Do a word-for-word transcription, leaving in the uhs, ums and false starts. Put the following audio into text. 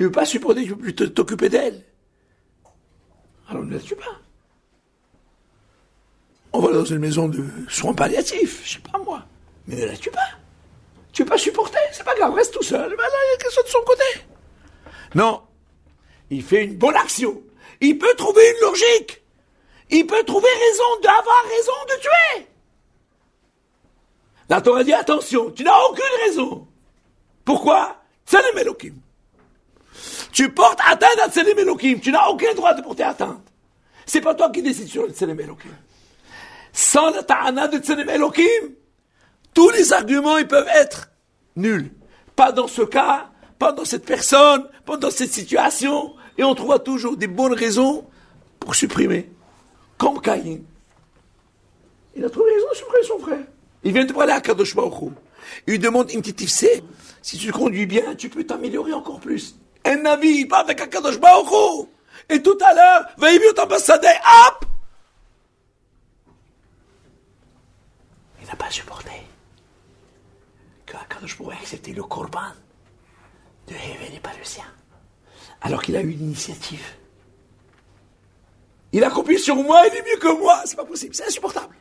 Tu veux pas supporter, tu veux plus t'occuper d'elle. Alors ne la tue pas. On va dans une maison de soins palliatifs, je sais pas moi. Mais ne la tue pas. Tu veux pas supporter, c'est pas grave, reste tout seul. Ben là, il y a quelque chose de son côté. Non. Il fait une bonne action. Il peut trouver une logique. Il peut trouver raison d'avoir raison de tuer. La Torah dit attention, tu n'as aucune raison. Pourquoi? Tselem Elokim. Tu portes atteinte à Tselem Elokim. Tu n'as aucun droit de porter atteinte. C'est pas toi qui décides sur le Tselem Elokim. Sans la ta'ana de Tselem Elokim, tous les arguments, ils peuvent être nuls. Pas dans ce cas, pas dans cette personne, pas dans cette situation. Et on trouvera toujours des bonnes raisons pour supprimer. Comme Caïn. Il a trouvé raison de supprimer son frère. Il vient de parler à Kadosh Baruch Hu. Il lui demande une petite tifsé. Si tu te conduis bien, tu peux t'améliorer encore plus. Un Navi, il parle avec un Kadosh Baruch Hu. Et tout à l'heure, va y mieux t'ambassader, hop! Il n'a pas supporté que Kadosh Baruch Hu ait accepté le korban de Hevel et pas le sien. Alors qu'il a eu l'initiative. Il a copié sur moi, il est mieux que moi. C'est pas possible, c'est insupportable.